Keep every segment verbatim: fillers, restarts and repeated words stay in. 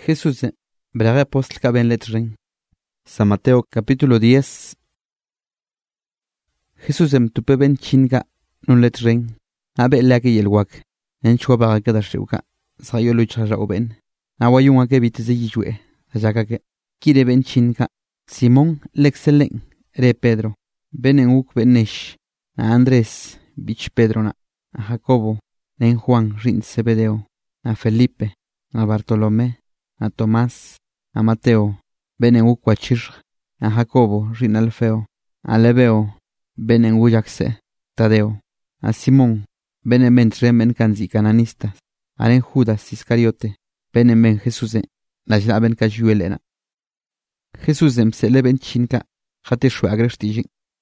Jesús braga apóstol ka ben letren. San Mateo capítulo diez. Jesús em tupe ben chinga nun letren. Abe laki yelwak. En chua baga ka dashuka. Sayo lucha ra oben. Awayunga ke bitize yijue. Ajaka ke. Kire ben chinga. Simón lexelen. Re Pedro. Ben en uk ben nesh. A Andrés. Bich Pedro na. A Jacobo. En Juan rin Zebedeo. A Felipe. A Bartolomé. A Tomás. A Mateo. Ben en uk wachir. A Jacobo rin Alfeo. A Lebeo. Ben en Uyaxe. Tadeo. A Simón. Ben en ben tremen kanzi cananistas. Aren Judas Iscariote. Ben en ben Jesús. La jla ben kajuelena. Jesús em se le ben chinka. Jate shua agrestijin.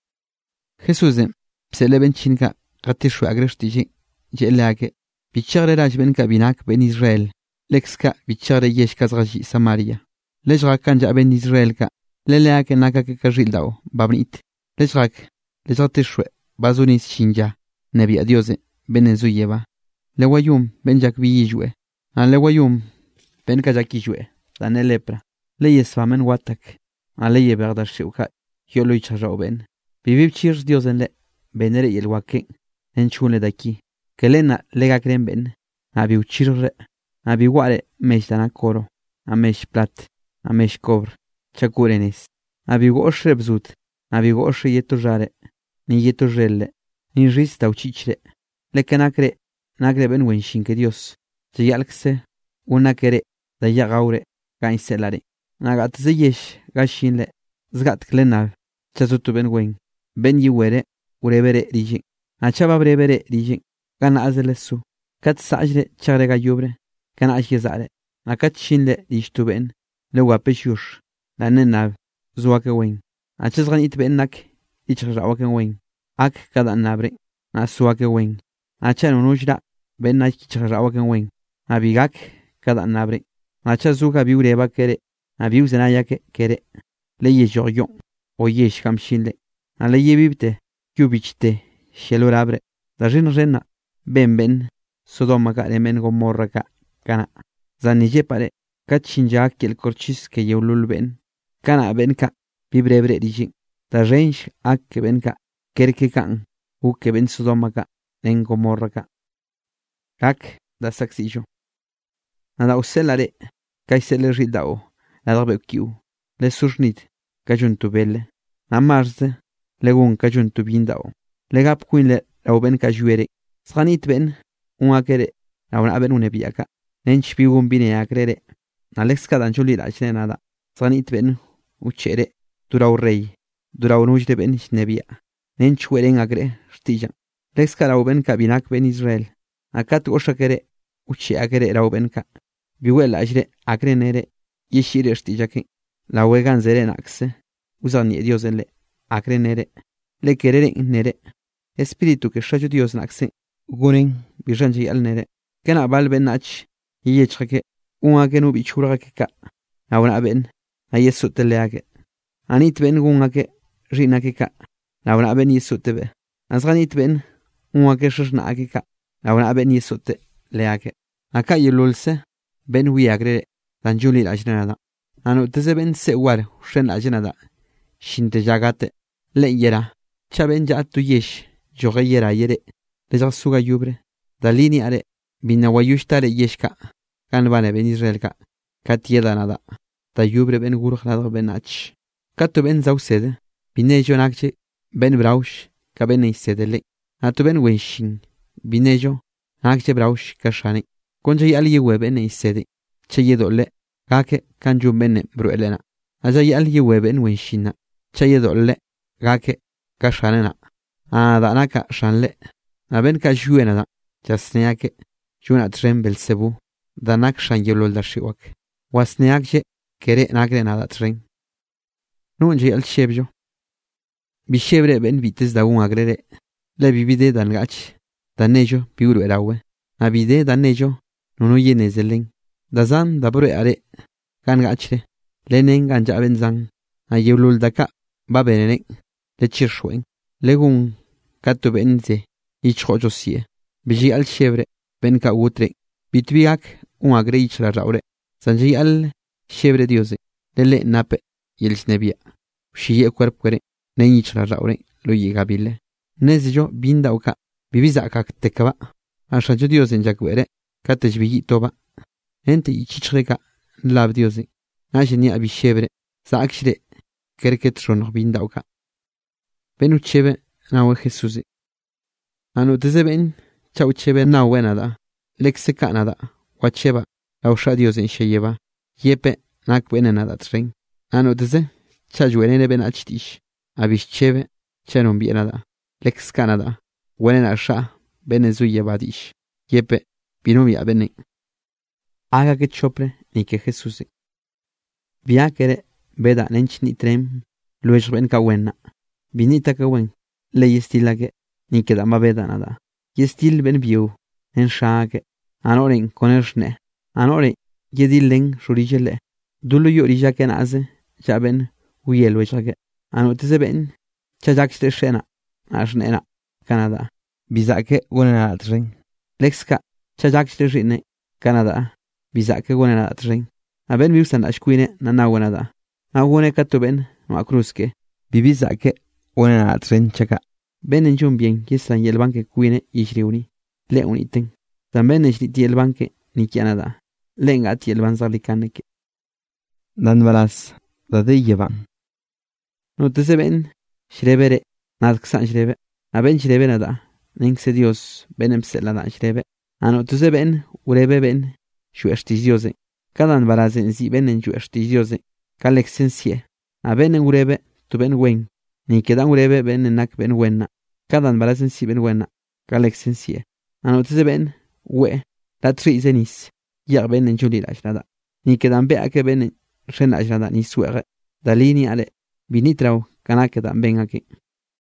Jesús em se le ben chinka. Jate shua agrestijin. Jelage. Bichare raj ben kabinak ben Israel. Lexka bichare yesh kazraji Samaria. Lejrak kanja ben Israel ka. Leleake naka ke kajildao. Babnit. Lejrak. Lejate shue. Bazunis shinja. Nebi adiose. Benezuyeva. Lewayum ben jakviyijue. A lewayum ben kajakijue. Dane lepra. Leyes famen watak. A leye verdad sheuka. Yo lo icharao ben. Vivib chir Dios en le. Benere y el wake. En chule de aquí. Que lena lega creen ben. A biu chirre. A biware mesh dana coro. A mesh plat. A mesh cobre. Chakurenes. A biu oshrebzut. A biu oshe yeto jare. Ni yeto jelle. Ni rista uchichre. Le que nacre. Nacre ben wenshin que Dios. Jayalxe. Una kere. Da yagaure. Gainselare. Nagat zeyesh. Gashinle. Zgat klenav. Chazutu ben wen. Ben yiwere. Urebere rijin. Achaba brevere rijin. Gana azelesu. Kat sajre charega yubre. Gana ashgezare. Nakat shinle rishtu ben. Le wapeshush. La nenav. Zuake wen. Achazgan it ben nak. Ichrawaken wen. Ak kada nabre. Asuake wen. Achan unujda. Ben nak ichrawaken wen. Abigak kada nabre. Achazuka biureba kere. Abiu zenayake kere. Le yejoyon. O yesh kam shinle. A le yebibte. Yubichte. Shelorabre. Da rin rena. Ben ben. Sodoma ka remen gomorra ka. Kana. Zanije pare. Kachinja kel korchis ke yulul ben. Kana ben ka. Bibrebre dijin. Da rensh ak ke ben ka. Kerke kan. U ke ben Sodoma ka. En gomorra ka. Kak da saxillo. Nada uselare. Kaisele ridao. La darbe kiu. Le surnit. Kajuntu belle. Na marze. Legun kajuntu bindao. Legap quinle. La ben kajuere. Sranit ben. Un akere. La una ben unebiaka. Nench bigun bine akrere. Alex kadanchuli la chne nada. Sranit ben. Uchere. Durau rey. Durau nuj de ben nebia. Nench weren agre. Stilla. Lex karauben kabinak ben Israel. Akat oshakere. Uche akere rauben ka. Biwel ajre akre nere. Yeshire stillake. La wegan zere naxe. Usani Dios en le. Akre nere. Le querere nere. Espíritu que shayo Dios naxe. Gunen bijanji al nere. Kena bal ben nach. Yechake. Un akenu bichurake ka. Auna ben. Ayesu teleake. Anit ben gungake. Rinake ka. Auna ben yesu tebe. Azranit ben. Un ake shashnaake ka. Auna ben yesu te leake. Aka yelulse. Ben wiagre. Danjuli la jnada. Anu teze ben se war. Shen la jnada. Shinte jagate. Le yera. Chaben ja tu yesh. Joge yera yere. Leja suga yubre. Dalini are. Bina wayushtare yeshka. Kanbane ben Israelka. Katieda nada. Ta yubre ben gurjnado ben ach. Katu ben zausede. Binejo nakche. Ben braush. Ka ben isedele. Atu ben wenshin. Binejo. Nakche braush kashani. Konja yal yewe ben isede. Che yedole. Kake kanjum ben bruelena. Aja yal yewe ben wenshina. Che yedole. Kake kashanena. A danaka shanle. A ben kajuena da. Jasneake. Juna tren belsebu. Danak shan yelol da shiwak. Wasneakje. Kere nagre nada tren. Nunje al shebjo. Bishebre ben vites da un agrere. Le bibide dan gach. Danejo piuru erawe. Abide danejo. Nunu yenezelen. Da zan da bure are. Kan gachre. Lenen ganja ben zan. A yulul daka. Ba benene. Le chirshwen. Legun. Katu benze. Ichho josie. Biji al shebre. Ben ka utre. Bitbiak. Un agre ichra raure. Sanji al Xebre Diosi, lele nape, yelsnebia. Shiye cuerp quere, neyichla raure, lo yigabile. Nezjo bindauka, bibizaka tekaba. Ashajo Diosin jakwere, katejbi toba. Ente yichichreka, lab Diosi. Najeni abi xebre, saakshire, kerket ronor bindauka. Benu chebe, nawe Jesusi. Anu tezeben, chau chebe na wenada, lekseka nada, wacheba, lausha Diosin sheyeba, yepe, nak benenada tren. Anu teze, chajuenene ben achtish, abish chebe, chenon bienada, lekskanada, wenena sha, benezuye badish, yepe, binomia bene. Haga que chopre, ni que Jesusi. Via kere, beda nench ni trem, luej ben kawena. Binita kawen, le yestilage, ni que dama beda nada. Yestil ben biu, en shage, anoren konershne, anore, yedilen shurijele. Dulu yorija ken aze, jaben, uyel wejage. Anoteze ben, chajakste shena, ashnena, Canada. Bizake gonena tren. Lexka, chajakste rine, Canada. Bizake gonena tren. Aben viusan ashquine, nanawanada. Awone katuben, no acruzke. Bibizake, gonena tren chaka. Ben en jun bien, yeslan y el banque cuine y shriuni. Le uniten. También es ti el banque, ni Canada. Lenga ti el banzalicaneke. Dan balas, da de llevan. No te se ven, shrebere, nadxan shrebe. Aben shrebe nada. Nengse Dios, benem selada shrebe. Ano te se ven, urebe ben, shu estiziose. Kadan barazen si ben en shu estiziose. Kalexensie. Aben en urebe, tu ben wen. Ni quedan urebe ben enak ben wena. Kadan barazen si ben wena. Kalexensie. Ano te se ven, we, la tri zenis. Ya ben en juli la shrada. Ni quedan bea que ben en shen la shrada ni suere. Dalini ale. Binitrau, kanake dan ben aquí.